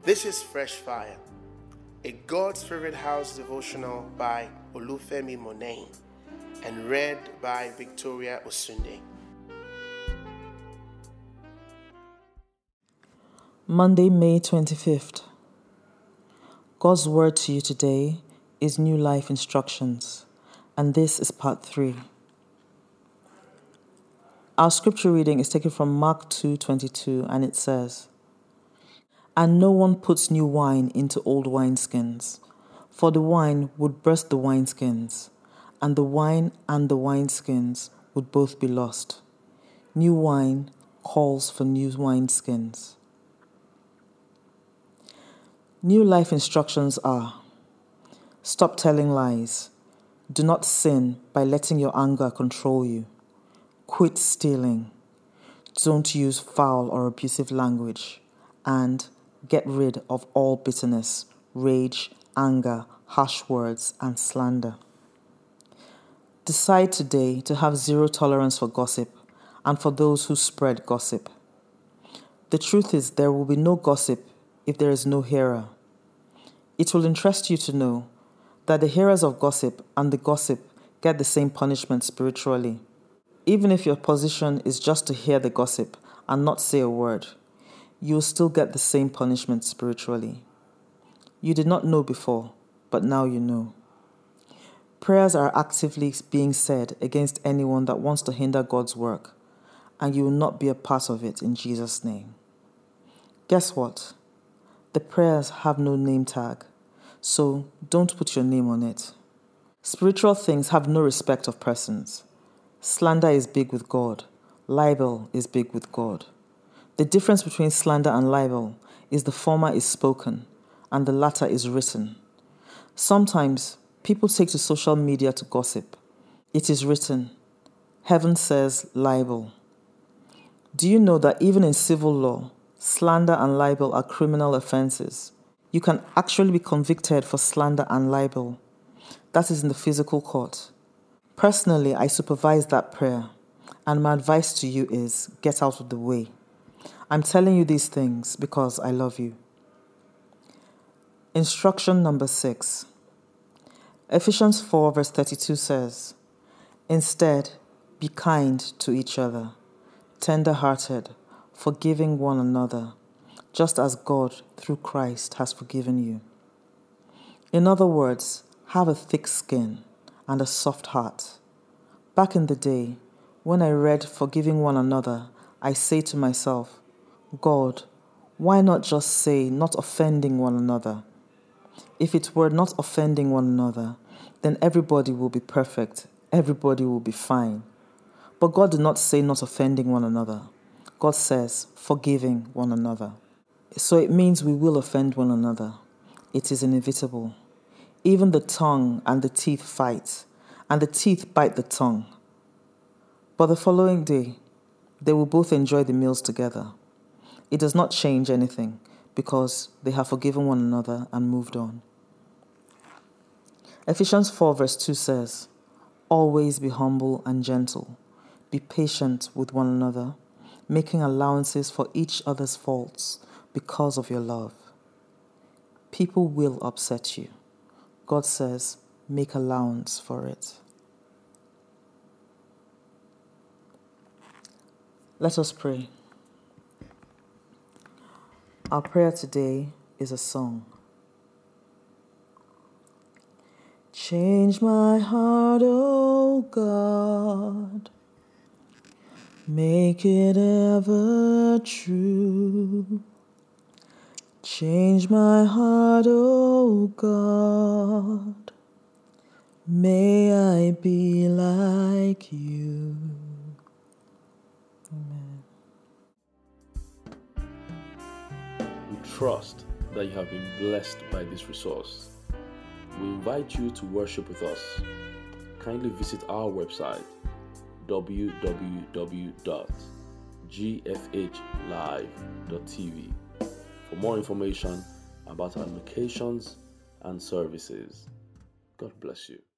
This is Fresh Fire, a God's Favorite House devotional by Olufemi Monain and read by Victoria Osunde. Monday, May 25th. God's word to you today is New Life Instructions, and this is part 3. Our scripture reading is taken from Mark 2:22, and it says, "And no one puts new wine into old wineskins, for the wine would burst the wineskins, and the wine and the wineskins would both be lost. New wine calls for new wineskins." New life instructions are: stop telling lies. Do not sin by letting your anger control you. Quit stealing. Don't use foul or abusive language. And get rid of all bitterness, rage, anger, harsh words, and slander. Decide today to have zero tolerance for gossip and for those who spread gossip. The truth is, there will be no gossip if there is no hearer. It will interest you to know that the hearers of gossip and the gossip get the same punishment spiritually. Even if your position is just to hear the gossip and not say a word, you will still get the same punishment spiritually. You did not know before, but now you know. Prayers are actively being said against anyone that wants to hinder God's work, and you will not be a part of it in Jesus' name. Guess what? The prayers have no name tag, so don't put your name on it. Spiritual things have no respect of persons. Slander is big with God. Libel is big with God. The difference between slander and libel is the former is spoken and the latter is written. Sometimes people take to social media to gossip. It is written. Heaven says libel. Do you know that even in civil law, slander and libel are criminal offenses? You can actually be convicted for slander and libel. That is in the physical court. Personally, I supervise that prayer, and my advice to you is get out of the way. I'm telling you these things because I love you. Instruction number 6. Ephesians 4 verse 32 says, "Instead, be kind to each other, tender-hearted, forgiving one another, just as God, through Christ, has forgiven you." In other words, have a thick skin and a soft heart. Back in the day, when I read forgiving one another, I say to myself, God, why not just say not offending one another? If it were not offending one another, then everybody will be perfect, everybody will be fine. But God did not say not offending one another. God says forgiving one another. So it means we will offend one another. It is inevitable. Even the tongue and the teeth fight, and the teeth bite the tongue. But the following day, they will both enjoy the meals together. It does not change anything because they have forgiven one another and moved on. Ephesians 4 verse 2 says, "Always be humble and gentle. Be patient with one another, making allowances for each other's faults because of your love." People will upset you. God says, make allowance for it. Let us pray. Our prayer today is a song. Change my heart, O God. Make it ever true. Change my heart, O God. May I be like you. Amen. We trust that you have been blessed by this resource. We invite you to worship with us. Kindly visit our website www.gfhlive.tv for more information about our locations and services. God bless you.